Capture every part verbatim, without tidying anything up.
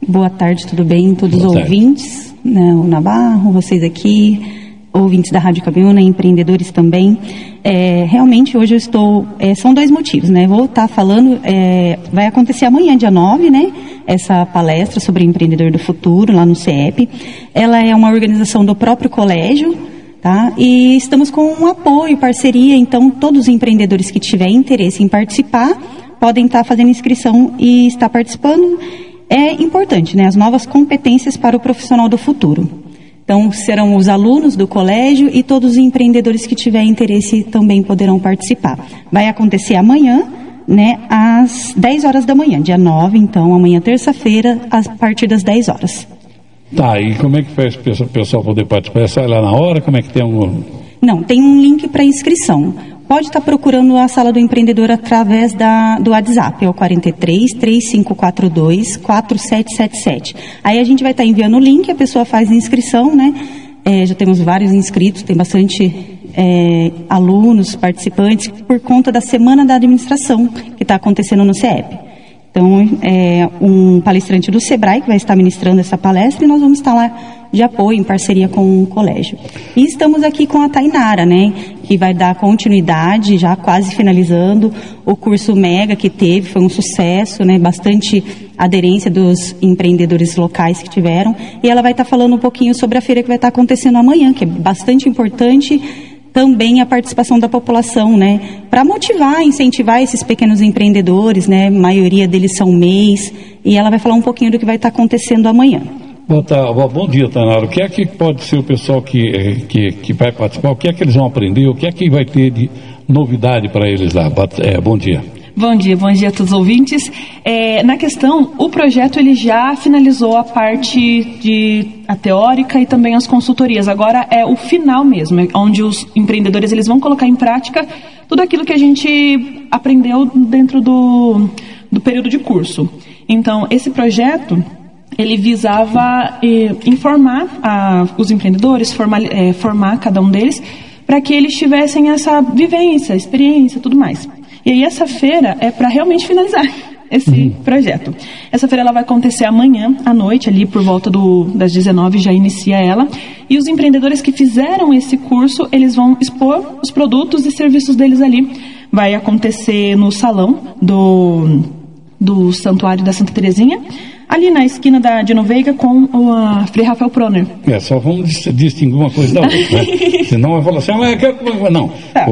Boa tarde, tudo bem? Todos os ouvintes, né, o Navarro, vocês aqui, ouvintes da Rádio Cabiúna, empreendedores também. É, realmente hoje eu estou, é, são dois motivos, né? Vou estar falando, é, vai acontecer amanhã, dia nove, né? Essa palestra sobre empreendedor do futuro, lá no C E P. Ela é uma organização do próprio colégio, tá? E estamos com um apoio, parceria, então todos os empreendedores que tiverem interesse em participar, podem estar fazendo inscrição e estar participando. É importante, né? As novas competências para o profissional do futuro. Então, serão os alunos do colégio e todos os empreendedores que tiverem interesse também poderão participar. Vai acontecer amanhã, né, às dez horas da manhã, dia nove, então, amanhã, terça-feira, a partir das dez horas. Tá, e como é que faz para o pessoal poder participar? É só ir lá na hora? Como é que tem um... Não, tem um link para inscrição. Pode estar procurando a Sala do Empreendedor através da, do WhatsApp, é o quarenta e três, três cinco quatro dois, quatro sete sete sete. Aí a gente vai estar enviando o link, a pessoa faz a inscrição, né? É, já temos vários inscritos, tem bastante é, alunos, participantes, por conta da Semana da Administração, que está acontecendo no C E P. Então, é um palestrante do Sebrae que vai estar ministrando essa palestra e nós vamos estar lá de apoio, em parceria com o colégio. E estamos aqui com a Tainara, né, que vai dar continuidade, já quase finalizando, o curso Mega que teve, foi um sucesso, né, bastante aderência dos empreendedores locais que tiveram, e ela vai estar falando um pouquinho sobre a feira que vai estar acontecendo amanhã, que é bastante importante, também a participação da população, né, para motivar, incentivar esses pequenos empreendedores, né, a maioria deles são M E Is, e ela vai falar um pouquinho do que vai estar acontecendo amanhã. Bom, tá, bom dia, Tainara. O que é que pode ser o pessoal que, que, que vai participar? O que é que eles vão aprender? O que é que vai ter de novidade para eles lá? É, bom dia. Bom dia, bom dia a todos os ouvintes. É, na questão, o projeto ele já finalizou a parte de a teórica e também as consultorias. Agora é o final mesmo, é onde os empreendedores eles vão colocar em prática tudo aquilo que a gente aprendeu dentro do, do período de curso. Então, esse projeto ele visava eh, informar a, os empreendedores, formar, eh, formar cada um deles, para que eles tivessem essa vivência, experiência, tudo mais. E aí essa feira é para realmente finalizar esse uhum. projeto. Essa feira ela vai acontecer amanhã à noite, ali por volta do, das dezenove já inicia ela. E os empreendedores que fizeram esse curso, eles vão expor os produtos e serviços deles ali. Vai acontecer no salão do, do Santuário da Santa Terezinha, ali na esquina da Dino Veiga com o uh, Frei Rafael Proner. É, só vamos distinguir uma coisa da outra, né? Senão vai falar assim, ah, eu quero... não. Tá. O,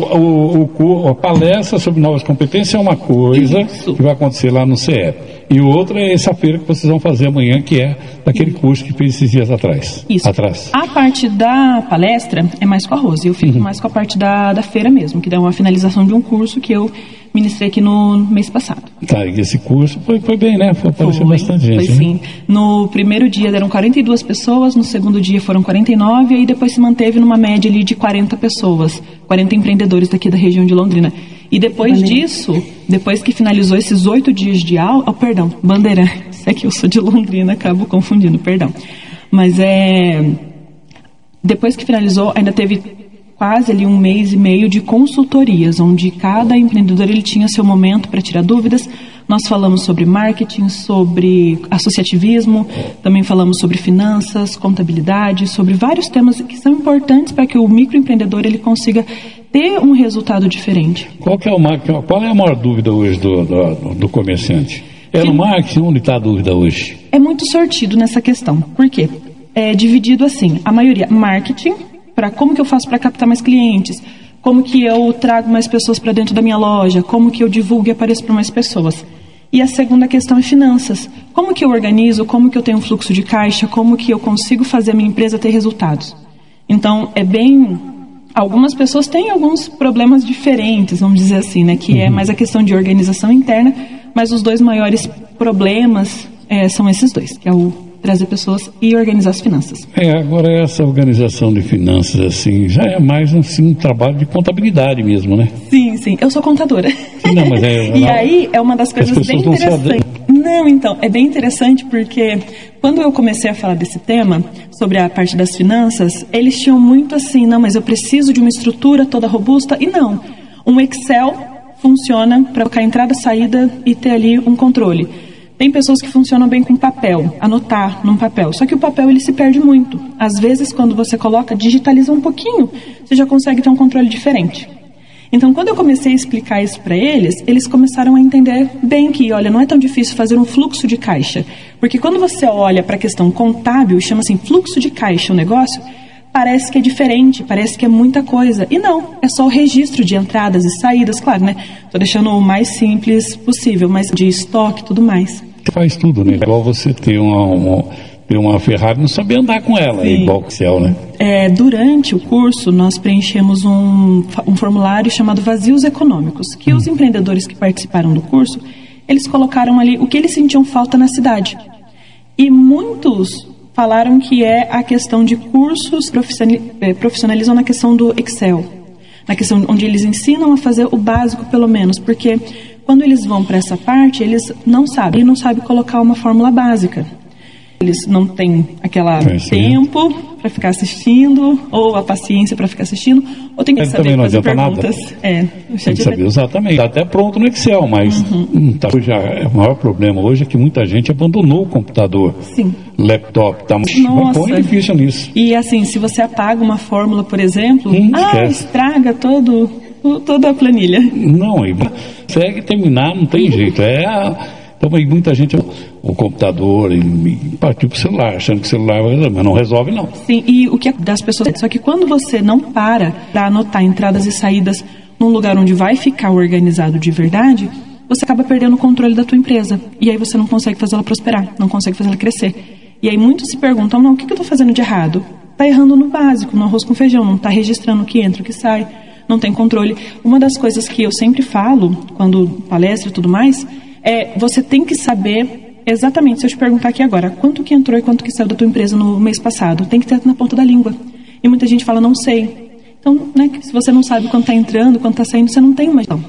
o, o, o, a palestra sobre novas competências é uma coisa Isso. que vai acontecer lá no C E P. E o outro é essa feira que vocês vão fazer amanhã, que é daquele curso que fez esses dias atrás. Isso. Atrás. A parte da palestra é mais com a Rose. Eu fico uhum. mais com a parte da, da feira mesmo, que dá uma finalização de um curso que eu ministrei aqui no mês passado. Tá, e esse curso foi, foi bem, né? Foi, apareceu foi, bastante gente. Foi sim. Né? No primeiro dia eram quarenta e duas pessoas, no segundo dia foram quarenta e nove, e aí depois se manteve numa média ali de quarenta pessoas, quarenta empreendedores daqui da região de Londrina. E depois disso, depois que finalizou esses oito dias de aula, oh, perdão, Bandeirantes, é que eu sou de Londrina, acabo confundindo, perdão. Mas é, depois que finalizou, ainda teve quase ali um mês e meio de consultorias, onde cada empreendedor ele tinha seu momento para tirar dúvidas. Nós falamos sobre marketing, sobre associativismo, também falamos sobre finanças, contabilidade, sobre vários temas que são importantes para que o microempreendedor ele consiga ter um resultado diferente. Qual, que é, o, qual é a maior dúvida hoje do, do, do comerciante? É no marketing? Onde está a dúvida hoje? É muito sortido nessa questão. Por quê? É dividido assim, a maioria marketing, para como que eu faço para captar mais clientes, como que eu trago mais pessoas para dentro da minha loja, como que eu divulgo e apareço para mais pessoas. E a segunda questão é finanças. Como que eu organizo, como que eu tenho um fluxo de caixa, como que eu consigo fazer a minha empresa ter resultados. Então, é bem... Algumas pessoas têm alguns problemas diferentes, vamos dizer assim, né? Que uhum. é mais a questão de organização interna, mas os dois maiores problemas é, são esses dois, que é o trazer pessoas e organizar as finanças. É, agora essa organização de finanças, assim, já é mais assim, um trabalho de contabilidade mesmo, né? Sim, sim. Eu sou contadora. Não, mas é, e não, aí é uma das coisas bem interessantes. Não, então, é bem interessante porque quando eu comecei a falar desse tema, sobre a parte das finanças, eles tinham muito assim, não, mas eu preciso de uma estrutura toda robusta. E não, um Excel funciona para colocar entrada, saída e ter ali um controle. Tem pessoas que funcionam bem com papel, anotar num papel. Só que o papel ele se perde muito. Às vezes, quando você coloca, digitaliza um pouquinho, você já consegue ter um controle diferente. Então, quando eu comecei a explicar isso para eles, eles começaram a entender bem que, olha, não é tão difícil fazer um fluxo de caixa. Porque quando você olha para a questão contábil, chama assim fluxo de caixa o negócio, parece que é diferente, parece que é muita coisa. E não, é só o registro de entradas e saídas, claro, né? Estou deixando o mais simples possível, mas de estoque e tudo mais. Faz tudo, né? Igual você ter uma, uma, ter uma Ferrari e não saber andar com ela, é igual o Excel, né? É, durante o curso, nós preenchemos um, um formulário chamado Vazios Econômicos, que hum. os empreendedores que participaram do curso, eles colocaram ali o que eles sentiam falta na cidade. E muitos falaram que é a questão de cursos profissionalizam na questão do Excel, na questão onde eles ensinam a fazer o básico pelo menos, porque quando eles vão para essa parte, eles não sabem, não sabem colocar uma fórmula básica. Eles não têm aquele tempo para ficar assistindo, ou a paciência para ficar assistindo, ou tem que Ele saber fazer perguntas. Nada. É, tem que saber exatamente. Está até pronto no Excel, mas uhum. hum, tá, hoje a, o maior problema hoje é que muita gente abandonou o computador. Sim. Laptop, está muito difícil nisso. E assim, se você apaga uma fórmula, por exemplo, hum, ah, estraga todo, toda a planilha. Não, e consegue terminar, não tem jeito. É a... Então, muita gente, o computador, e, e partiu para o celular, achando que o celular vai resolver, mas não resolve, não. Sim, e o que é das pessoas... Só que quando você não para para anotar entradas e saídas num lugar onde vai ficar organizado de verdade, você acaba perdendo o controle da tua empresa. E aí você não consegue fazer ela prosperar, não consegue fazer ela crescer. E aí muitos se perguntam, não, o que, que eu estou fazendo de errado? Está errando no básico, no arroz com feijão, não está registrando o que entra, o que sai, não tem controle. Uma das coisas que eu sempre falo, quando palestra e tudo mais... É, você tem que saber exatamente, se eu te perguntar aqui agora, quanto que entrou e quanto que saiu da tua empresa no mês passado, tem que ter na ponta da língua. E muita gente fala, não sei. Então, né, se você não sabe quanto está entrando, quanto está saindo, você não tem mais. Então.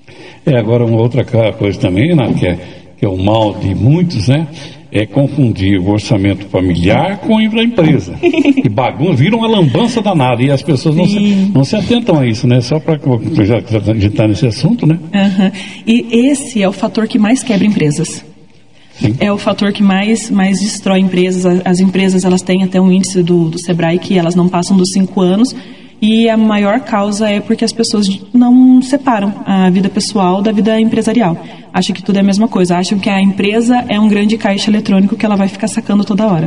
É, agora uma outra coisa também, né, que, é, que é o mal de muitos, né, é confundir o orçamento familiar com o da empresa. E bagunça, vira uma lambança danada. E as pessoas não se, não se atentam a isso, né? Só para já a gente está nesse assunto, né? Uhum. E esse é o fator que mais quebra empresas. Sim. É o fator que mais, mais destrói empresas. As empresas, elas têm até um índice do, do Sebrae que elas não passam dos cinco anos. E a maior causa é porque as pessoas não separam a vida pessoal da vida empresarial. Acham que tudo é a mesma coisa. Acham que a empresa é um grande caixa eletrônico que ela vai ficar sacando toda hora.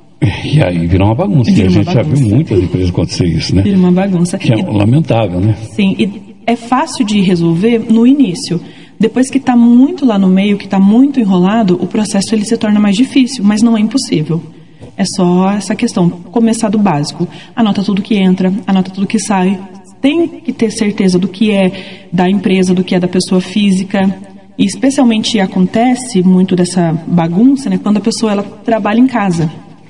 E aí vira uma bagunça. Vira e a gente bagunça. Já viu muitas empresas acontecer isso, né? Vira uma bagunça. Que é e, lamentável, né? Sim, e é fácil de resolver no início. Depois que está muito lá no meio, que está muito enrolado, o processo ele se torna mais difícil, mas não é impossível. É só essa questão, começar do básico. Anota tudo que entra, anota tudo que sai. Tem que ter certeza do que é da empresa, do que é da pessoa física. E especialmente acontece muito dessa bagunça, né, quando a pessoa ela trabalha em casa.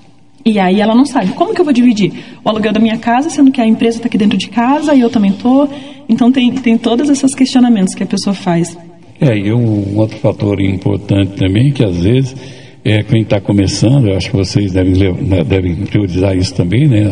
E aí ela não sabe, como que eu vou dividir o aluguel da minha casa, sendo que a empresa está aqui dentro de casa e eu também estou. Então tem, tem todos esses questionamentos que a pessoa faz. É, e um outro fator importante também, que às vezes... É, quem está começando, eu acho que vocês devem, devem priorizar isso também, né?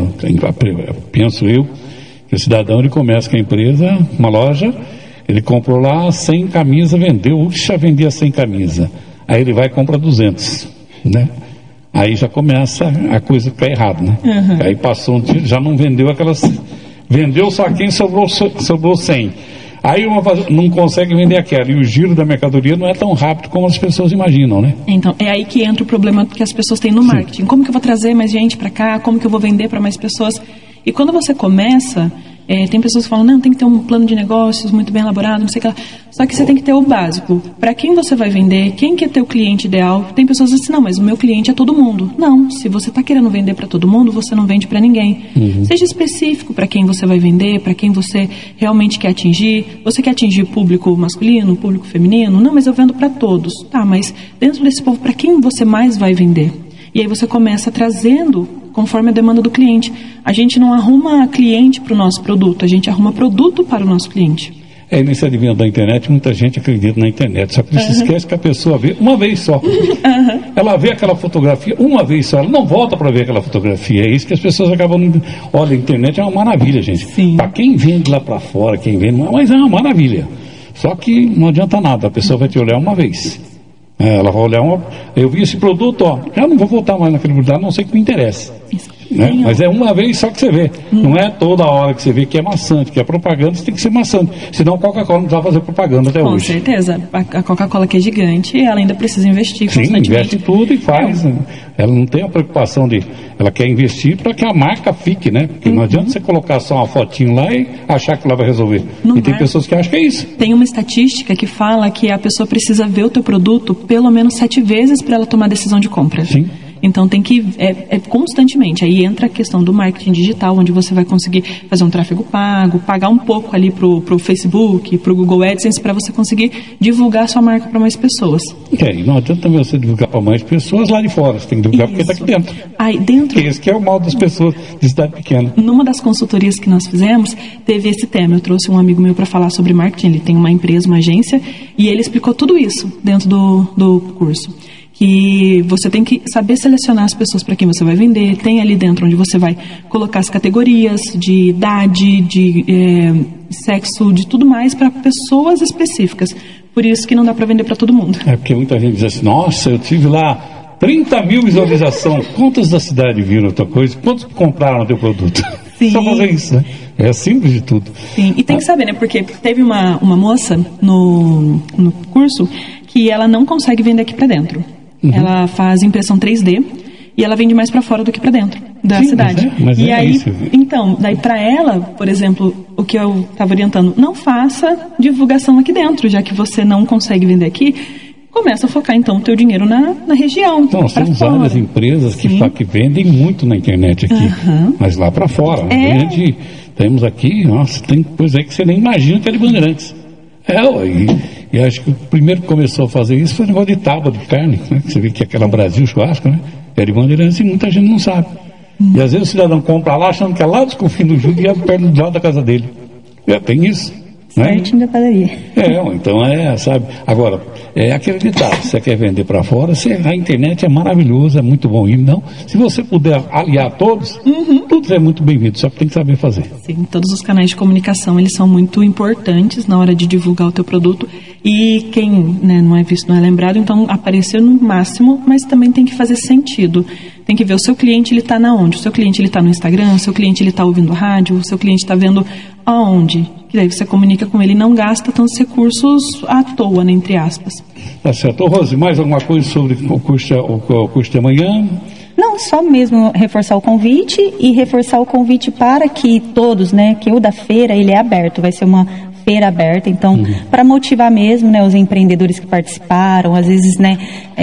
Penso eu, que o cidadão ele começa com a empresa, uma loja, ele comprou lá cem camisas, vendeu, uxa, vendia cem camisas. Aí ele vai e compra duzentas, né? Aí já começa a coisa ficar errada, né? Uhum. Aí passou um dia, já não vendeu aquelas... Vendeu só quem sobrou, sobrou cem. Aí uma não consegue vender aquela. E o giro da mercadoria não é tão rápido como as pessoas imaginam, né? Então, é aí que entra o problema que as pessoas têm no marketing. Sim. Como que eu vou trazer mais gente para cá? Como que eu vou vender para mais pessoas? E quando você começa... É, tem pessoas que falam, não, tem que ter um plano de negócios muito bem elaborado, não sei o que lá. Só que você tem que ter o básico. Para quem você vai vender, quem que é teu cliente ideal? Tem pessoas que dizem, não, mas o meu cliente é todo mundo. Não, se você está querendo vender para todo mundo, você não vende para ninguém. Uhum. Seja específico para quem você vai vender, para quem você realmente quer atingir. Você quer atingir público masculino, público feminino? Não, mas eu vendo para todos. Tá, mas dentro desse povo, para quem você mais vai vender? E aí você começa trazendo conforme a demanda do cliente. A gente não arruma cliente para o nosso produto, a gente arruma produto para o nosso cliente. É, nesse advento da internet, muita gente acredita na internet, só que não uhum. se esquece que a pessoa vê uma vez só. Uhum. Ela vê aquela fotografia uma vez só, ela não volta para ver aquela fotografia. É isso que as pessoas acabam... Olha, a internet é uma maravilha, gente. Para quem vende lá para fora, quem vende... Mas é uma maravilha. Só que não adianta nada, a pessoa vai te olhar uma vez. É, ela vai olhar, uma, eu vi esse produto, ó, já não vou voltar mais naquele lugar, a não sei que me interessa. Né? Mas é uma vez só que você vê, hum. não é toda hora que você vê que é maçante, que é propaganda, você tem que ser maçante, senão a Coca-Cola não precisa fazer propaganda até Com hoje. Com certeza, a Coca-Cola que é gigante, ela ainda precisa investir Sim, constantemente. investe tudo e faz, é. né? Ela não tem a preocupação de, ela quer investir para que a marca fique, né? Porque uhum. não adianta você colocar só uma fotinho lá e achar que ela vai resolver. Não e tem vai. pessoas que acham que é isso. Tem uma estatística que fala que a pessoa precisa ver o teu produto pelo menos sete vezes para ela tomar a decisão de compra. Sim. Então tem que, é, é constantemente, aí entra a questão do marketing digital, onde você vai conseguir fazer um tráfego pago, pagar um pouco ali pro, pro Facebook, pro Google AdSense, para você conseguir divulgar a sua marca para mais pessoas. É, e não adianta também você divulgar para mais pessoas lá de fora, você tem que divulgar Isso. porque está aqui dentro. Aí dentro... Esse que é o mal das pessoas de cidade pequena. Numa das consultorias que nós fizemos, teve esse tema, eu trouxe um amigo meu para falar sobre marketing, ele tem uma empresa, uma agência, e ele explicou tudo isso dentro do, do curso. Que você tem que saber selecionar as pessoas para quem você vai vender, tem ali dentro onde você vai colocar as categorias de idade, de é, sexo, de tudo mais para pessoas específicas. Por isso que não dá para vender para todo mundo. É porque muita gente diz assim, nossa, eu tive lá trinta mil visualizações, quantos da cidade viram a tua coisa, quantos compraram o teu produto? Sim. Só fazer isso, né? É simples de tudo. Sim, e tem que saber, né? Porque teve uma, uma moça no, no curso que ela não consegue vender aqui para dentro. Uhum. Ela faz impressão três D e ela vende mais para fora do que para dentro da Sim, cidade. Mas é, mas e é aí, isso. Então, daí para ela, por exemplo, o que eu estava orientando, não faça divulgação aqui dentro, já que você não consegue vender aqui. Começa a focar, então, o teu dinheiro na, na região. Então, nós temos fora. várias empresas que, fa- que vendem muito na internet aqui, uhum. mas lá para fora. É. Vende, temos aqui, nossa, tem coisa aí que você nem imagina que é de Bandeirantes. É, e, e acho que o primeiro que começou a fazer isso foi o negócio de tábua de carne, né? Você vê que aquela Brasil churrasco, né? É de Bandeirantes e muita gente não sabe. Hum. E às vezes o cidadão compra lá achando que é lá dos confins do Júlio e é perto do lado da casa dele. É, tem isso. Certinho da padaria. É, então é, sabe? Agora, é aquele ditado, se você quer vender para fora, você, a internet é maravilhosa, é muito bom. E não, se você puder aliar todos, uhum. tudo é muito bem-vindo, só que tem que saber fazer. Sim, todos os canais de comunicação, eles são muito importantes na hora de divulgar o teu produto. E quem né, não é visto não é lembrado, então aparecer no máximo, mas também tem que fazer sentido. Tem que ver o seu cliente, ele está na onde? O seu cliente, ele está no Instagram, o seu cliente, ele está ouvindo rádio, o seu cliente está vendo aonde? Que daí você comunica com ele e não gasta tantos recursos à toa, né, entre aspas. Tá certo. Ô, Rose, mais alguma coisa sobre o curso, o, o curso de amanhã? Não, só mesmo reforçar o convite e reforçar o convite para que todos, né, que o da feira, ele é aberto, vai ser uma feira aberta, então, uhum. para motivar mesmo, né, os empreendedores que participaram, às vezes, né,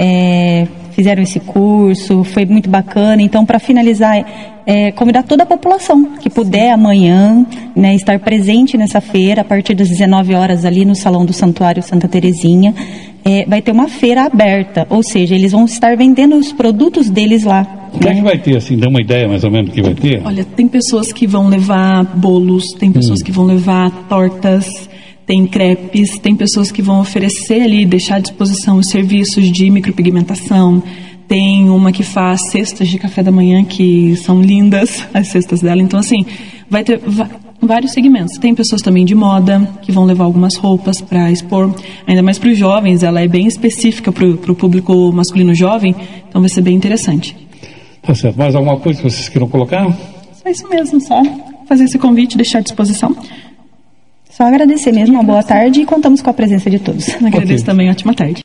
é, fizeram esse curso, foi muito bacana, então, para finalizar, é, convidar toda a população que puder amanhã, né, estar presente nessa feira, a partir das dezenove horas ali no Salão do Santuário Santa Terezinha, é, vai ter uma feira aberta, ou seja, eles vão estar vendendo os produtos deles lá. O que é que vai ter, assim, dá uma ideia mais ou menos do que vai ter? Olha, tem pessoas que vão levar bolos, tem pessoas hum. que vão levar tortas, tem crepes, tem pessoas que vão oferecer ali, deixar à disposição os serviços de micropigmentação, tem uma que faz cestas de café da manhã que são lindas, as cestas dela, então assim, vai ter va- vários segmentos. Tem pessoas também de moda que vão levar algumas roupas para expor, ainda mais para os jovens, ela é bem específica para o público masculino jovem, então vai ser bem interessante. Tá certo. Mais alguma coisa que vocês queiram colocar? Só isso mesmo, só fazer esse convite, deixar à disposição. Só agradecer mesmo, uma boa tarde e contamos com a presença de todos. Agradeço okay. também, ótima tarde.